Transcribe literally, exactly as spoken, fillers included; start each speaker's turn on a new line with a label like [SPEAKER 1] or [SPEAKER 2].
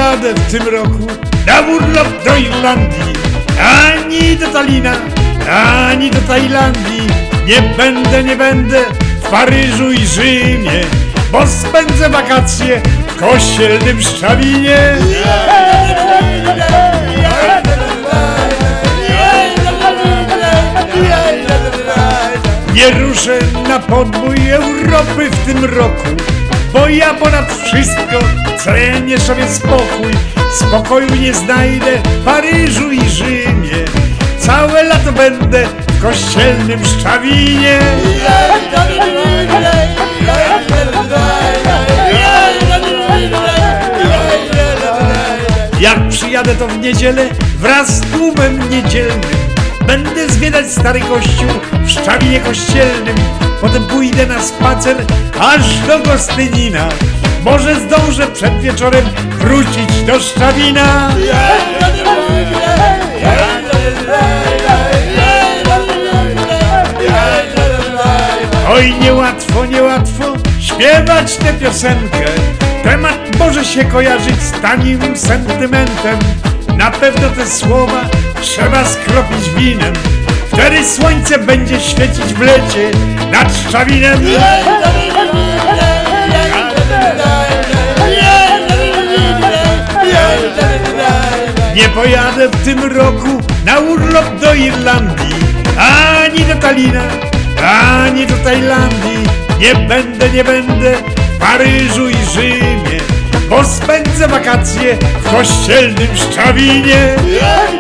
[SPEAKER 1] pojadę w tym roku na urlop do Irlandii, ani do Talina, ani do Tajlandii. Nie będę, nie będę w Paryżu i Rzymie, bo spędzę wakacje w kościelnym Szczawinie. Nie ruszę na podbój Europy w tym roku, bo ja ponad wszystko cenię sobie spokój. Spokoju nie znajdę w Paryżu i Rzymie, całe lato będę w kościelnym Szczawinie. Jak przyjadę to w niedzielę wraz z tłumem niedzielnym, będę zwiedzać stary kościół w Szczawinie kościelnym. Potem pójdę na spacer aż do Gostynina, może zdążę przed wieczorem wrócić do Szczawina. Oj, niełatwo, niełatwo śpiewać tę piosenkę. Temat może się kojarzyć z tanim sentymentem. Na pewno te słowa trzeba skropić winem, wtedy słońce będzie świecić w lecie nad Szczawinem. Nie pojadę w tym roku na urlop do Irlandii, ani do Talina, ani do Tajlandii. Nie będę, nie będę w Paryżu i Rzymie, bo spędzę wakacje w kościelnym Szczawinie.